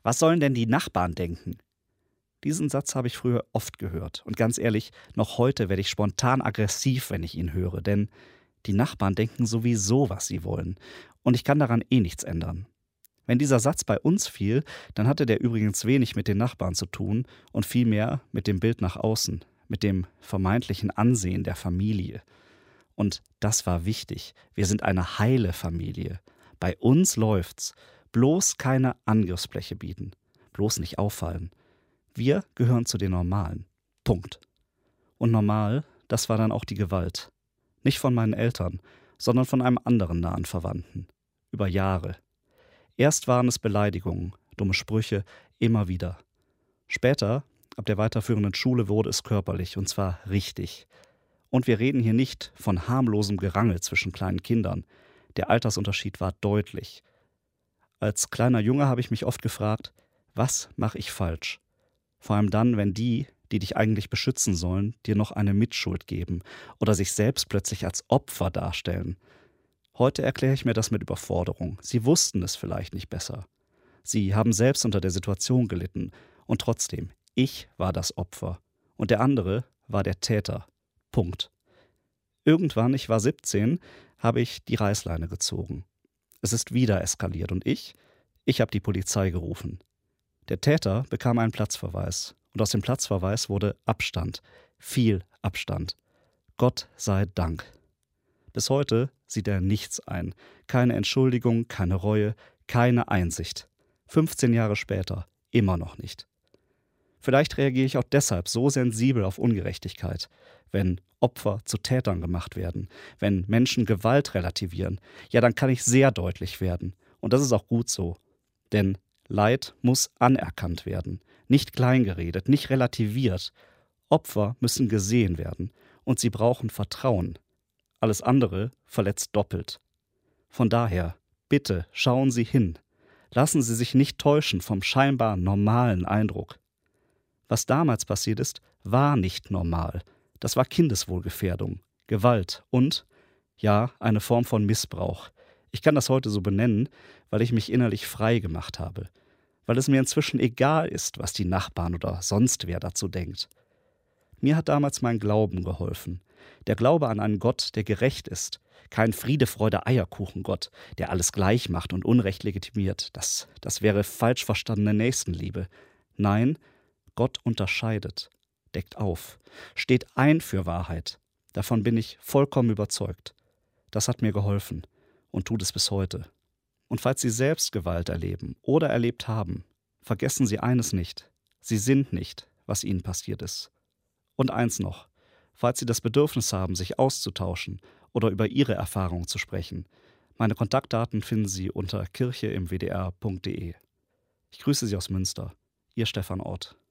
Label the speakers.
Speaker 1: Was sollen denn die Nachbarn denken? Diesen Satz habe ich früher oft gehört. Und ganz ehrlich, noch heute werde ich spontan aggressiv, wenn ich ihn höre. Denn die Nachbarn denken sowieso, was sie wollen. Und ich kann daran eh nichts ändern. Wenn dieser Satz bei uns fiel, dann hatte der übrigens wenig mit den Nachbarn zu tun und vielmehr mit dem Bild nach außen, mit dem vermeintlichen Ansehen der Familie. Und das war wichtig. Wir sind eine heile Familie. Bei uns läuft's. Bloß keine Angriffsfläche bieten. Bloß nicht auffallen. Wir gehören zu den Normalen. Punkt. Und normal, das war dann auch die Gewalt. Nicht von meinen Eltern, sondern von einem anderen nahen Verwandten. Über Jahre. Erst waren es Beleidigungen, dumme Sprüche, immer wieder. Später, ab der weiterführenden Schule, wurde es körperlich, und zwar richtig. Und wir reden hier nicht von harmlosem Gerangel zwischen kleinen Kindern. Der Altersunterschied war deutlich. Als kleiner Junge habe ich mich oft gefragt, was mache ich falsch? Vor allem dann, wenn die dich eigentlich beschützen sollen, dir noch eine Mitschuld geben oder sich selbst plötzlich als Opfer darstellen. Heute erkläre ich mir das mit Überforderung. Sie wussten es vielleicht nicht besser. Sie haben selbst unter der Situation gelitten. Und trotzdem, ich war das Opfer. Und der andere war der Täter. Punkt. Irgendwann, ich war 17, habe ich die Reißleine gezogen. Es ist wieder eskaliert und ich habe die Polizei gerufen. Der Täter bekam einen Platzverweis. Und aus dem Platzverweis wurde Abstand. Viel Abstand. Gott sei Dank. Bis heute sieht er nichts ein. Keine Entschuldigung, keine Reue, keine Einsicht. 15 Jahre später immer noch nicht. Vielleicht reagiere ich auch deshalb so sensibel auf Ungerechtigkeit, wenn Opfer zu Tätern gemacht werden, wenn Menschen Gewalt relativieren. Ja, dann kann ich sehr deutlich werden. Und das ist auch gut so. Denn Leid muss anerkannt werden, nicht kleingeredet, nicht relativiert. Opfer müssen gesehen werden und sie brauchen Vertrauen. Alles andere verletzt doppelt. Von daher, bitte schauen Sie hin. Lassen Sie sich nicht täuschen vom scheinbar normalen Eindruck. Was damals passiert ist, war nicht normal. Das war Kindeswohlgefährdung, Gewalt und, ja, eine Form von Missbrauch. Ich kann das heute so benennen, weil ich mich innerlich frei gemacht habe. Weil es mir inzwischen egal ist, was die Nachbarn oder sonst wer dazu denkt. Mir hat damals mein Glauben geholfen. Der Glaube an einen Gott, der gerecht ist. Kein Friede-Freude-Eierkuchen-Gott, der alles gleich macht und Unrecht legitimiert. Das wäre falsch verstandene Nächstenliebe. Nein, Gott unterscheidet, deckt auf, steht ein für Wahrheit. Davon bin ich vollkommen überzeugt. Das hat mir geholfen und tut es bis heute. Und falls Sie selbst Gewalt erleben oder erlebt haben, vergessen Sie eines nicht. Sie sind nicht, was Ihnen passiert ist. Und eins noch, falls Sie das Bedürfnis haben, sich auszutauschen oder über Ihre Erfahrungen zu sprechen, meine Kontaktdaten finden Sie unter kircheimwdr.de. Ich grüße Sie aus Münster, Ihr Stefan Ort.